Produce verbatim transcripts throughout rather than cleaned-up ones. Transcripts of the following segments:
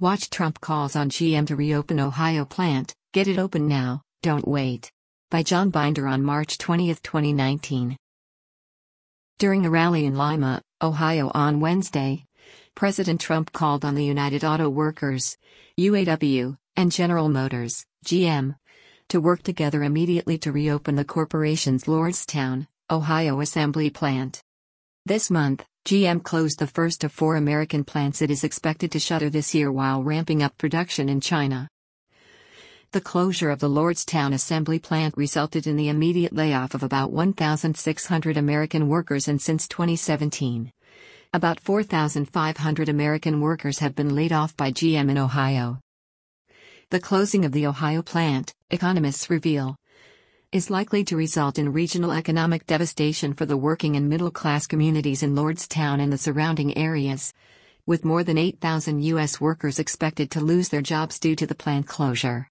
Watch Trump calls on G M to reopen Ohio plant, get it open now, don't wait. By John Binder on March twentieth, twenty nineteen. During a rally in Lima, Ohio on Wednesday, President Trump called on the United Auto Workers, U A W, and General Motors, G M, to work together immediately to reopen the corporation's Lordstown, Ohio assembly plant. This month, G M closed the first of four American plants it is expected to shutter this year while ramping up production in China. The closure of the Lordstown assembly plant resulted in the immediate layoff of about one thousand six hundred American workers, and since twenty seventeen, about four thousand five hundred American workers have been laid off by G M in Ohio. The closing of the Ohio plant, economists reveal, is likely to result in regional economic devastation for the working and middle-class communities in Lordstown and the surrounding areas, with more than eight thousand U S workers expected to lose their jobs due to the plant closure.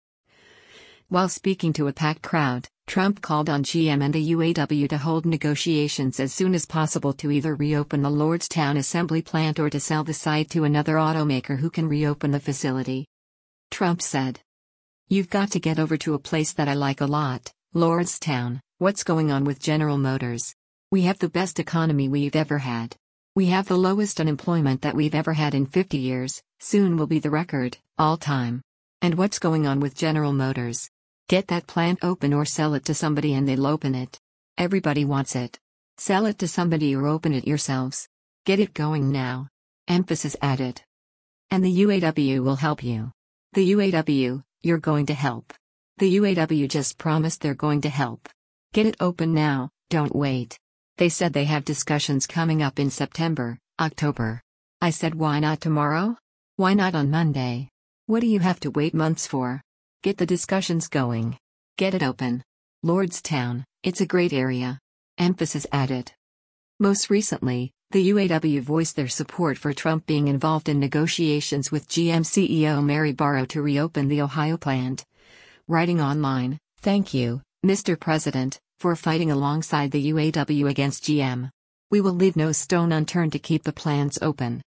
While speaking to a packed crowd, Trump called on G M and the U A W to hold negotiations as soon as possible to either reopen the Lordstown assembly plant or to sell the site to another automaker who can reopen the facility. Trump said, "You've got to get over to a place that I like a lot, Lordstown. What's going on with General Motors? We have the best economy we've ever had. We have the lowest unemployment that we've ever had in fifty years, soon will be the record, all time. And what's going on with General Motors? Get that plant open or sell it to somebody and they'll open it. Everybody wants it. Sell it to somebody or open it yourselves. Get it going now." Emphasis added. "And the U A W will help you. The U A W, you're going to help. The U A W just promised they're going to help. Get it open now, don't wait. They said they have discussions coming up in September, October. I said, why not tomorrow? Why not on Monday? What do you have to wait months for? Get the discussions going. Get it open. Lordstown, it's a great area." Emphasis added. Most recently, the U A W voiced their support for Trump being involved in negotiations with G M C E O Mary Barra to reopen the Ohio plant, writing online, "Thank you, Mister President, for fighting alongside the U A W against G M. We will leave no stone unturned to keep the plants open."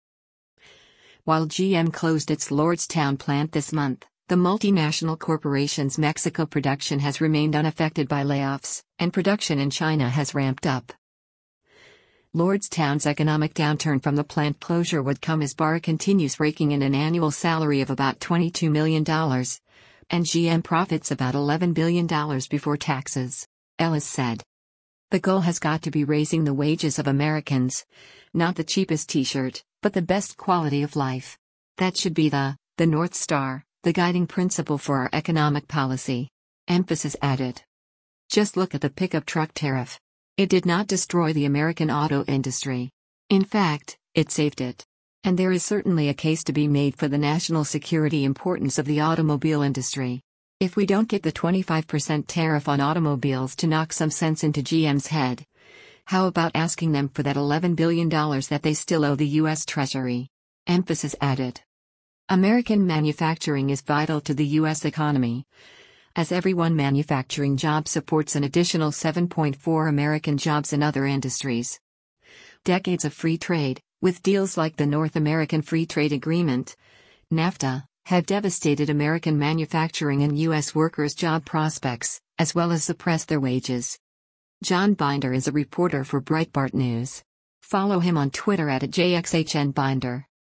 While G M closed its Lordstown plant this month, the multinational corporation's Mexico production has remained unaffected by layoffs, and production in China has ramped up. Lordstown's economic downturn from the plant closure would come as Barra continues raking in an annual salary of about twenty-two million dollars, and G M profits about eleven billion dollars before taxes, Ellis said. "The goal has got to be raising the wages of Americans, not the cheapest t-shirt, but the best quality of life. That should be the, the North Star, the guiding principle for our economic policy," Emphasis added. "Just look at the pickup truck tariff. It did not destroy the American auto industry. In fact, it saved it. And there is certainly a case to be made for the national security importance of the automobile industry. If we don't get the twenty-five percent tariff on automobiles to knock some sense into G M's head, how about asking them for that eleven billion dollars that they still owe the U S Treasury?" Emphasis added. "American manufacturing is vital to the U S economy, as every one manufacturing job supports an additional seven point four American jobs in other industries. Decades of free trade, with deals like the North American Free Trade Agreement, NAFTA, have devastated American manufacturing and U S workers' job prospects, as well as suppressed their wages." John Binder is a reporter for Breitbart News. Follow him on Twitter at J X H N Binder.